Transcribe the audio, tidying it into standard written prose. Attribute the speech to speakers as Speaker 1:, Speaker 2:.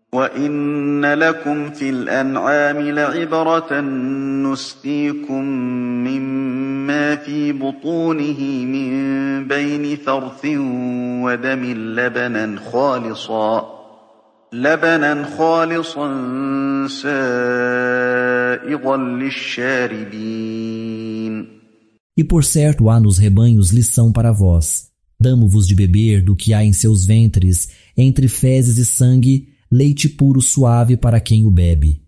Speaker 1: وَإِنَّ لَكُمْ فِي الْأَنْعَامِ لَعِبْرَةً نُسْقِيكُم مِّمَّا فِي بُطُونِهِ مِن بَيْنِ فَرْثٍ وَدَمٍ لَّبَنًا خَالِصًا سَائِغًا لِّلشَّارِبِينَ.
Speaker 2: E por certo há nos rebanhos lição para vós. Damo-vos de beber do que há em seus ventres, entre fezes e sangue, leite puro suave para quem o bebe.